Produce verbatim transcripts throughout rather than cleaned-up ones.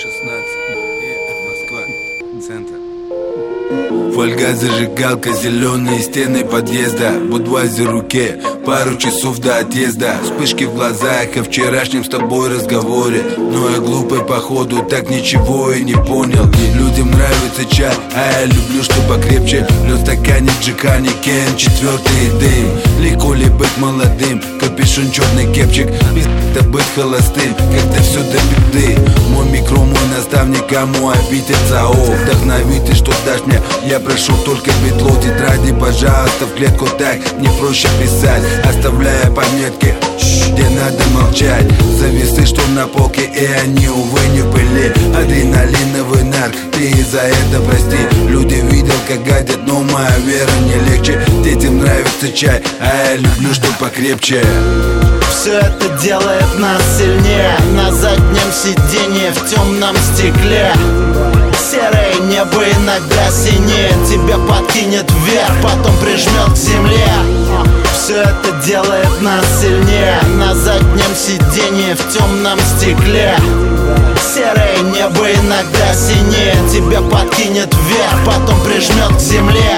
шестнадцать, Москва, центр. Фольга, зажигалка, зеленые стены подъезда, Будвайзер в руке, пару часов до отъезда. Вспышки в глазах о вчерашнем с тобой разговоре, но я глупый походу, так ничего и не понял. Людям нравится чай, а я люблю, что покрепче. Лед в стакане Джигани, Кен, четвертый дым. Легко ли быть молодым, капюшон, черный кепчик, пизда быть холостым, когда все до беды. Мой микро, мой наставник, кому обидеться, о, вдохновит ты, что дашь мне, я прошу только петло, тетради, пожалуйста, в клетку так, мне проще писать, оставляя пометки, где надо молчать. Завесы, что на полке, и они, увы, не были. Адреналиновый нарк, ты и за это прости. Люди видел, как гадят, но моя вера не легче. Детям нравится чай, а я люблю, что покрепче. Все это делает нас сильнее. На заднем сиденье в темном стекле серое небо иногда синее. Тебя подкинет вверх, потом прижмет к земле. Все это делает нас сильнее. На заднем сиденье в темном стекле серое небо иногда синее. Тебя подкинет вверх, потом прижмет к земле.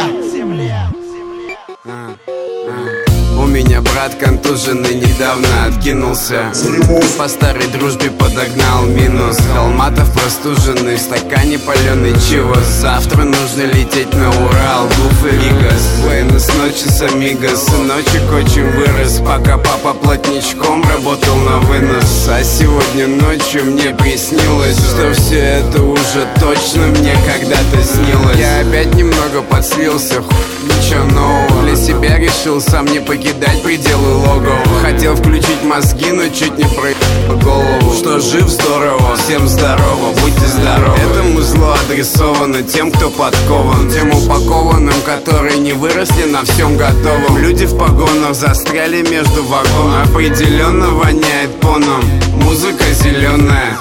У меня брат контуженный недавно откинулся, по старой дружбе подогнал минус. Холматов простуженный, в стакане паленый чивос. Завтра нужно лететь на Урал, Гуф и Вигас. Буэнос ночес, амигос. Сыночек очень вырос, пока папа плотничком работал на вынос. А сегодня ночью мне приснилось, что все это уже точно мне когда-то снилось. Я опять немного подслился, хуй, ничего нового. Для себя решил сам не покидать пределы логова. Хотел включить мозги, но чуть не проебал голову. Что жив, здорово, всем здорово, будьте здоровы. Это музло адресовано тем, кто подкован, тем упакованным, которые не выросли на всем готовом. Люди в погонах застряли между вагонов. Определенно воняет поном, музыка зеленая.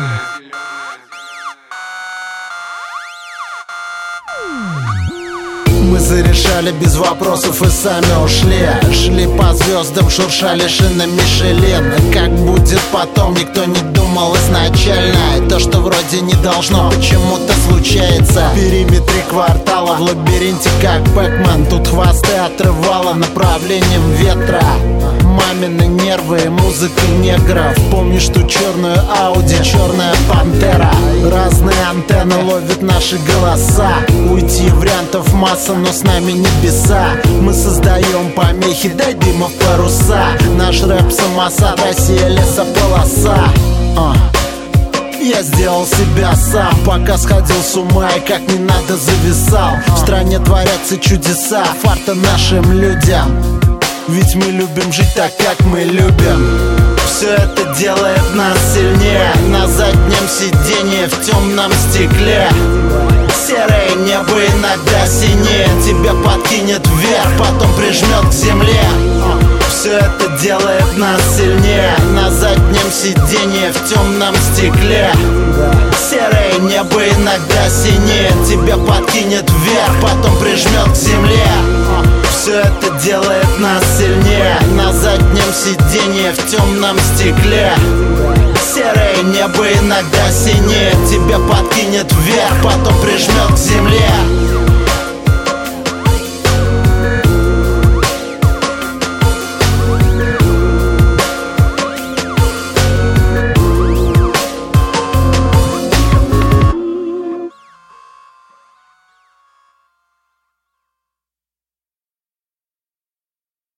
Мы зарешали без вопросов и сами ушли. Шли по звездам, шуршали шинами Мишелин. Как будет потом, никто не думал изначально. И то, что вроде не должно, почему-то случается. В периметре квартала, в лабиринте как Пэкман. Тут хвосты отрывало направлением ветра. Мамины нервы, музыка негров. Помнишь ту черную Ауди, черная пантера. Разные антенны ловят наши голоса. Уйти вариантов масса, но с нами небеса. Мы создаем помехи, дай дыма в паруса. Наш рэп самосад, Россия лесополоса. uh. Я сделал себя сам, пока сходил с ума и как не надо зависал. В стране творятся чудеса, фарта нашим людям. Ведь мы любим жить так, как мы любим. Все это делает нас сильнее. На заднем сиденье в темном стекле серое небо иногда синее. Тебя подкинет вверх, потом прижмет к земле. Все это делает нас сильнее. На заднем сиденье в темном стекле серое небо иногда синее. Тебя подкинет вверх, потом прижмет к земле. Все это делает нас сильнее. На заднем сиденье в темном стекле серое небо иногда синее. Тебя подкинет вверх, потом прижмет к земле.